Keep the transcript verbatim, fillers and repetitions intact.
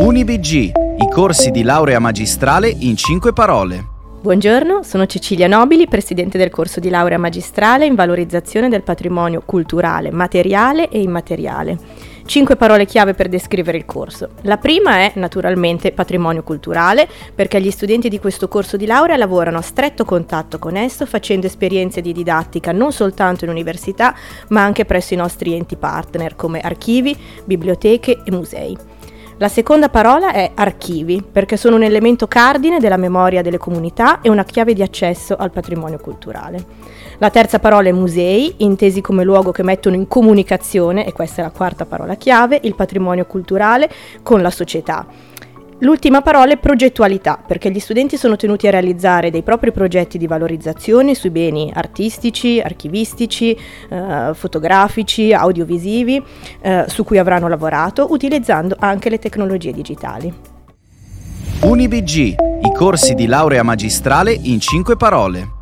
UniBG, i corsi di laurea magistrale in cinque parole. Buongiorno, sono Cecilia Nobili, presidente del corso di laurea magistrale in valorizzazione del patrimonio culturale, materiale e immateriale. Cinque parole chiave per descrivere il corso. La prima è naturalmente patrimonio culturale, perché gli studenti di questo corso di laurea lavorano a stretto contatto con esso, facendo esperienze di didattica non soltanto in università, ma anche presso i nostri enti partner come archivi, biblioteche e musei. La seconda parola è archivi, perché sono un elemento cardine della memoria delle comunità e una chiave di accesso al patrimonio culturale. La terza parola è musei, intesi come luogo che mettono in comunicazione, e questa è la quarta parola chiave, il patrimonio culturale con la società. L'ultima parola è progettualità, perché gli studenti sono tenuti a realizzare dei propri progetti di valorizzazione sui beni artistici, archivistici, eh, fotografici, audiovisivi, eh, su cui avranno lavorato, utilizzando anche le tecnologie digitali. UniBG, i corsi di laurea magistrale in cinque parole.